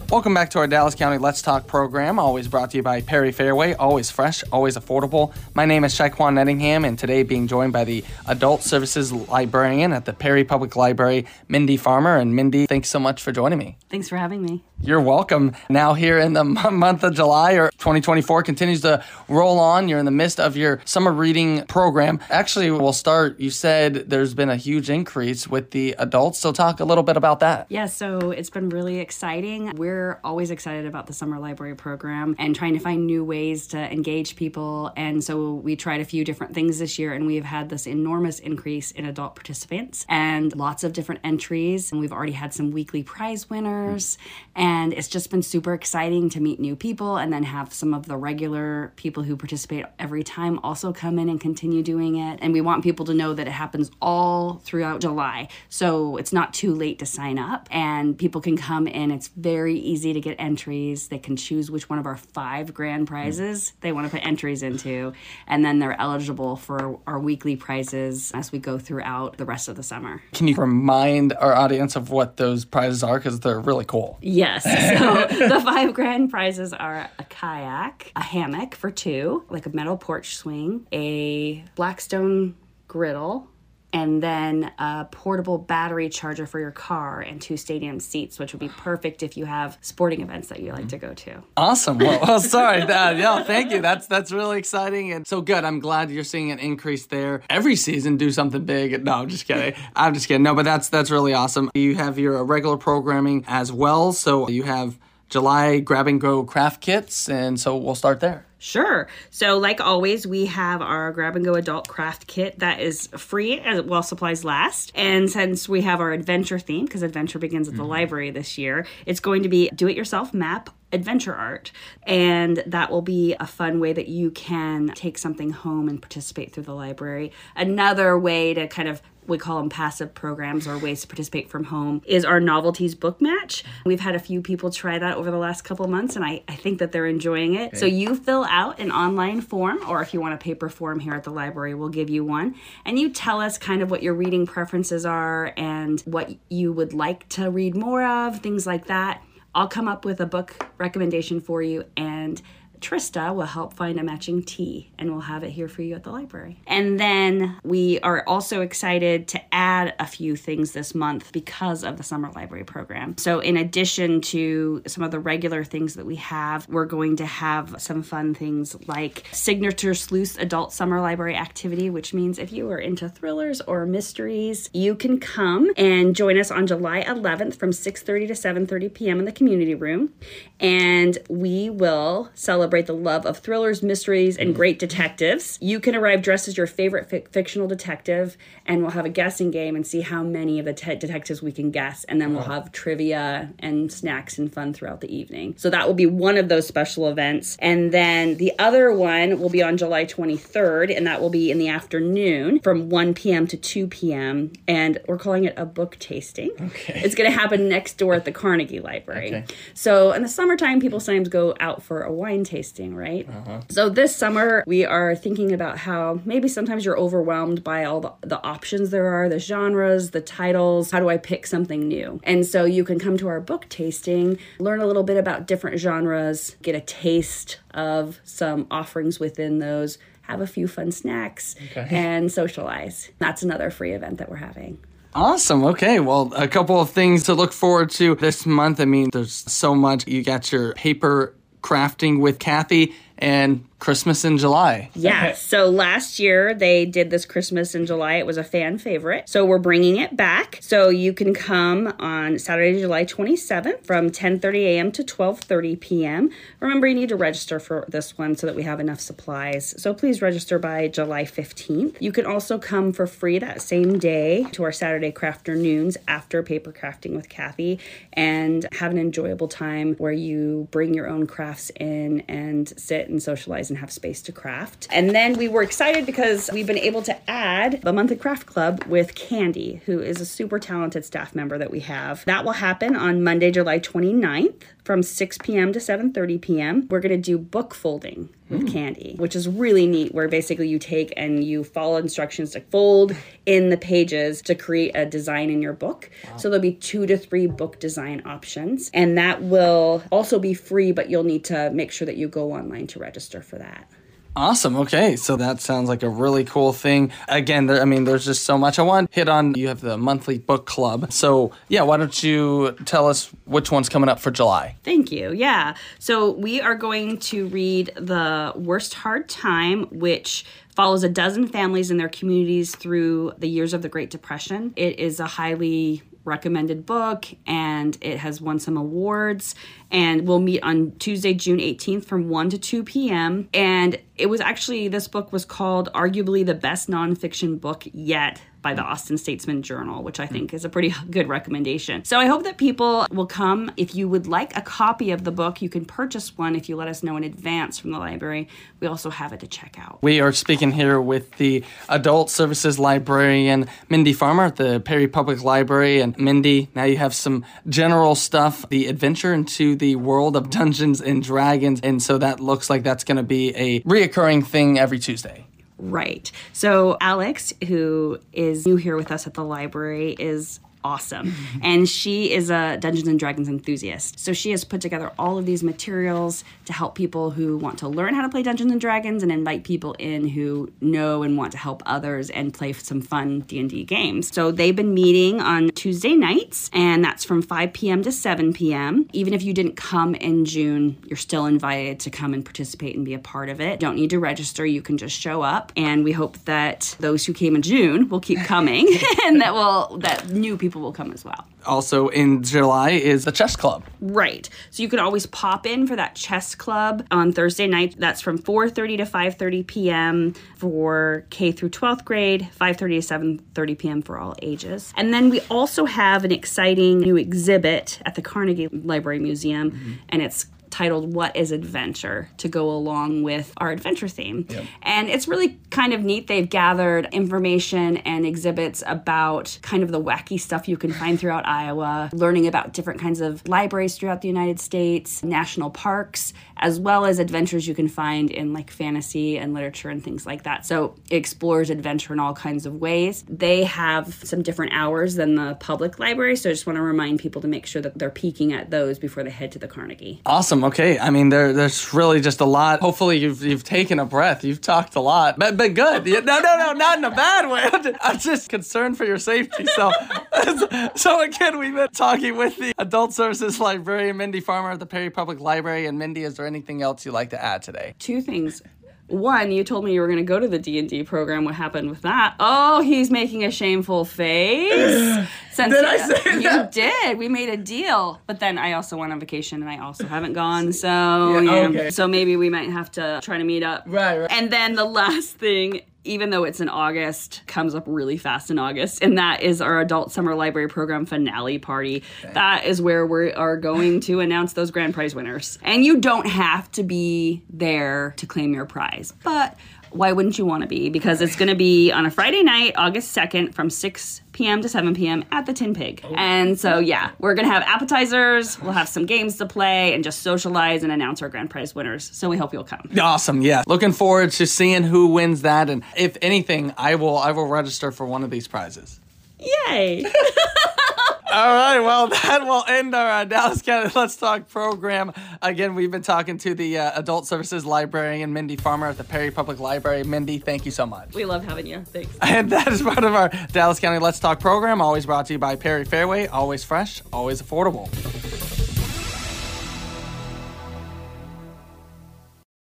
Welcome back to our Dallas County Let's Talk program, always brought to you by Perry Fairway, always fresh, always affordable. My name is Shaquan Nettingham, and today being joined by the Adult Services Librarian at the Perry Public Library, Mindy Farmer. And Mindy, thanks so much for joining me. Thanks for having me. You're welcome. Now here in the month of July, or 2024 continues to roll on. You're in the midst of your summer reading program. Actually, we'll start. You said there's been a huge increase with the adults, so talk a little bit about that. Yeah, so it's been really exciting. We're always excited about the summer library program and trying to find new ways to engage people. And so we tried a few different things this year, and we've had this enormous increase in adult participants and lots of different entries. And we've already had some weekly prize winners. And it's just been super exciting to meet new people and then have some of the regular people who participate every time also come in and continue doing it. And we want people to know that it happens all throughout July. So it's not too late to sign up, and people can come in. It's very easy to get entries. They can choose which one of our 5 grand prizes they want to put entries into, and then they're eligible for our weekly prizes as we go throughout the rest of the summer. Can you remind our audience of what those prizes are? Because they're really cool. Yes. So the 5 grand prizes are a kayak, a hammock for 2, like a metal porch swing, a Blackstone griddle, and then a portable battery charger for your car and 2 stadium seats, which would be perfect if you have sporting events that you like to go to. Awesome. Well, sorry. Yeah, thank you. That's really exciting and so good. I'm glad you're seeing an increase there. Every season, do something big. No, I'm just kidding. No, but that's really awesome. You have your regular programming as well. So you have July Grab and Go craft kits, and so we'll start there. Sure. So like always, we have our Grab and Go adult craft kit that is free while supplies last. And since we have our adventure theme, because adventure begins at the library this year, it's going to be do-it-yourself map adventure art. And that will be a fun way that you can take something home and participate through the library. Another way to kind of, we call them passive programs or ways to participate from home, is our novelties book match. We've had a few people try that over the last couple of months, and I think that they're enjoying it. Okay. So you fill out an online form, or if you want a paper form here at the library, we'll give you one. And you tell us kind of what your reading preferences are and what you would like to read more of, things like that. I'll come up with a book recommendation for you, and Trista will help find a matching tea, and we'll have it here for you at the library. And then we are also excited to add a few things this month because of the summer library program. So in addition to some of the regular things that we have, we're going to have some fun things like Signature Sleuths Adult Summer Library Activity, which means if you are into thrillers or mysteries, you can come and join us on July 11th from 6:30 to 7:30 p.m. in the community room. And we will celebrate the love of thrillers, mysteries, and great detectives. You can arrive dressed as your favorite fictional detective, and we'll have a guessing game and see how many of the detectives we can guess. And then we'll have trivia and snacks and fun throughout the evening. So that will be one of those special events. And then the other one will be on July 23rd, and that will be in the afternoon from 1 p.m. to 2 p.m. And we're calling it a book tasting. Okay. It's going to happen next door at the Carnegie Library. Okay. So in the summertime, people sometimes go out for a wine tasting, right? So this summer, we are thinking about how maybe sometimes you're overwhelmed by all the options there are, the genres, the titles. How do I pick something new? And so you can come to our book tasting, learn a little bit about different genres, get a taste of some offerings within those, have a few fun snacks, and socialize. That's another free event that we're having. Awesome. Okay. Well, a couple of things to look forward to this month. I mean, there's so much. You got your paper crafting with Kathy and Christmas in July. Yeah. So last year they did this Christmas in July. It was a fan favorite. So we're bringing it back. So you can come on Saturday, July 27th from 10:30 a.m. to 12:30 p.m. Remember, you need to register for this one so that we have enough supplies. So please register by July 15th. You can also come for free that same day to our Saturday Crafternoons after Paper Crafting with Kathy and have an enjoyable time where you bring your own crafts in and sit and socialize and have space to craft. And then we were excited because we've been able to add the monthly craft club with Candy, who is a super talented staff member that we have. That will happen on Monday, July 29th from 6 p.m. to 7:30 p.m. We're going to do book folding. with candy, which is really neat, where basically you take and you follow instructions to fold in the pages to create a design in your book. Wow. So there'll be 2 to 3 book design options, and that will also be free, but you'll need to make sure that you go online to register for that. Awesome. Okay. So that sounds like a really cool thing. Again, there's just so much. I want to hit on, you have the monthly book club. So yeah, why don't you tell us which one's coming up for July? Thank you. Yeah. So we are going to read The Worst Hard Time, which follows a dozen families in their communities through the years of the Great Depression. It is a highly recommended book, and it has won some awards, and we'll meet on Tuesday, June 18th from 1 to 2 p.m. And this book was called arguably the best nonfiction book yet by the Austin Statesman Journal, which I think is a pretty good recommendation. So I hope that people will come. If you would like a copy of the book, you can purchase one if you let us know in advance from the library. We also have it to check out. We are speaking here with the Adult Services Librarian, Mindy Farmer at the Perry Public Library. And Mindy, now you have some general stuff, the adventure into the world of Dungeons and Dragons. And so that looks like that's going to be a reoccurring thing every Tuesday. Right. So Alex, who is new here with us at the library, is awesome. And she is a Dungeons and Dragons enthusiast. So she has put together all of these materials to help people who want to learn how to play Dungeons and Dragons and invite people in who know and want to help others and play some fun D&D games. So they've been meeting on Tuesday nights, and that's from 5 p.m. to 7 p.m. Even if you didn't come in June, you're still invited to come and participate and be a part of it. Don't need to register. You can just show up. And we hope that those who came in June will keep coming and that new people will come as well. Also in July is the chess club. Right. So you can always pop in for that chess club on Thursday night. That's from 4:30 to 5:30 p.m. for K through 12th grade, 5:30 to 7:30 p.m. for all ages. And then we also have an exciting new exhibit at the Carnegie Library Museum, and it's titled What is Adventure, to go along with our adventure theme. Yep. And it's really kind of neat. They've gathered information and exhibits about kind of the wacky stuff you can find throughout Iowa, learning about different kinds of libraries throughout the United States, national parks, as well as adventures you can find in like fantasy and literature and things like that. So it explores adventure in all kinds of ways. They have some different hours than the public library, so I just want to remind people to make sure that they're peeking at those before they head to the Carnegie. Awesome. Okay. There's really just a lot. Hopefully you've taken a breath. You've talked a lot, but good. No, not in a bad way. I'm just concerned for your safety. So again, we've been talking with the Adult Services Librarian, Mindy Farmer at the Perry Public Library. And Mindy, is there anything else you'd like to add today? 2 things. One, you told me you were going to go to the D&D program. What happened with that? Oh, he's making a shameful face. Did I say that? You did. We made a deal. But then I also went on vacation, and I also haven't gone. So, Okay. So maybe we might have to try to meet up. Right. And then the last thing, even though it's in August, comes up really fast in August, and that is our Adult Summer Library Program finale party. Okay. That is where we are going to announce those grand prize winners. And you don't have to be there to claim your prize, but why wouldn't you want to be? Because it's going to be on a Friday night, August 2nd, from 6 p.m. to 7 p.m. at the Tin Pig. Oh. And so, yeah, we're going to have appetizers, we'll have some games to play, and just socialize and announce our grand prize winners. So we hope you'll come. Awesome, yeah. Looking forward to seeing who wins that. And if anything, I will register for one of these prizes. Yay! All right, well, that will end our Dallas County Let's Talk program. Again, we've been talking to the Adult Services Librarian, Mindy Farmer at the Perry Public Library. Mindy, thank you so much. We love having you. Thanks. And that is part of our Dallas County Let's Talk program, always brought to you by Perry Fairway, always fresh, always affordable.